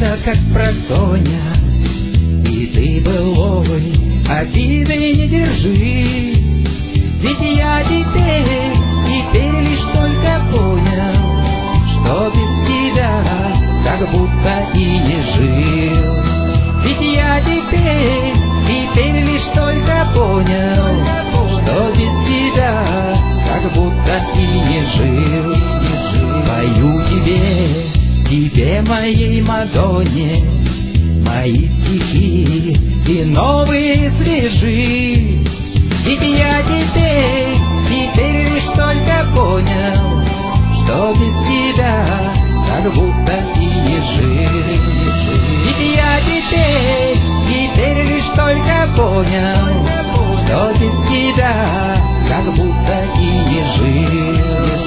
будто как просоня, и ты былой обиды не держи. Ведь я теперь лишь только понял, что без тебя как будто и не жил. Ведь я теперь лишь только понял, что без тебя как будто и не жил. Пою тебе, моей Мадонне, мои стихи и новые свежи. Ведь я теперь лишь только понял, что без тебя как будто и не жил. Ведь я теперь лишь только понял, что без тебя как будто и не жил.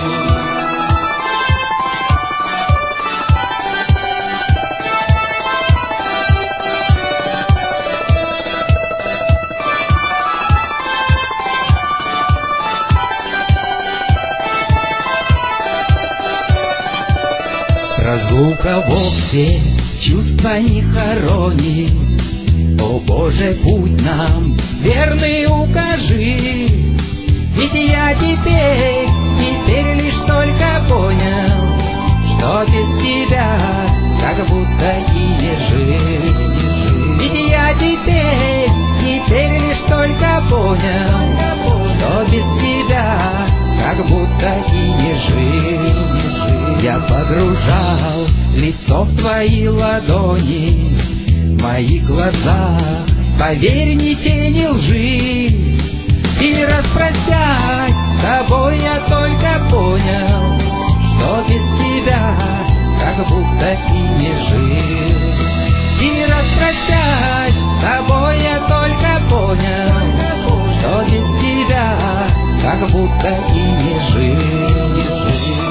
Разлука вовсе чувства не хоронит. О Боже, путь нам верный укажи. Ведь я теперь лишь только понял, что без тебя как будто и не жил. Ведь я теперь лишь только понял, что без тебя как будто и не жил. Я погружал лицо в твои ладони, в моих глазах, поверь, ни тени лжи. И распростять с тобой я только понял, что без тебя как будто и не жил. И распростять с тобой я только понял, что без тебя как будто и не жил.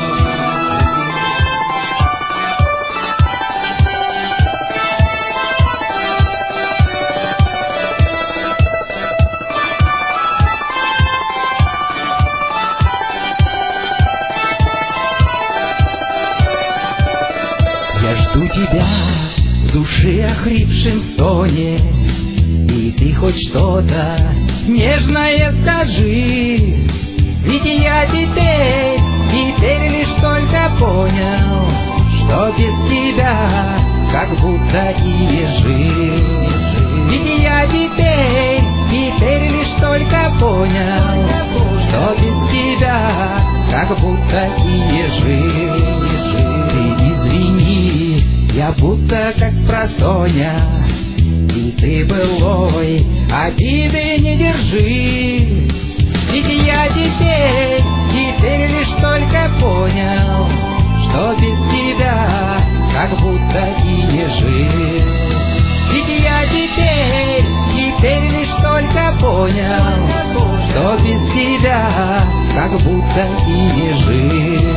Я жду тебя в душе охрипшем стоне, и ты хоть что-то нежное скажи. Ведь я теперь лишь только понял, что без тебя как будто и не жил. Ведь я теперь лишь только понял, что без тебя как будто и не жил. Ты извини, я будто как просоня, и ты былой обиды не держи. Ведь я теперь лишь только понял, что без тебя как будто и не жил. Ведь я теперь лишь только понял, что без тебя как будто и не жил.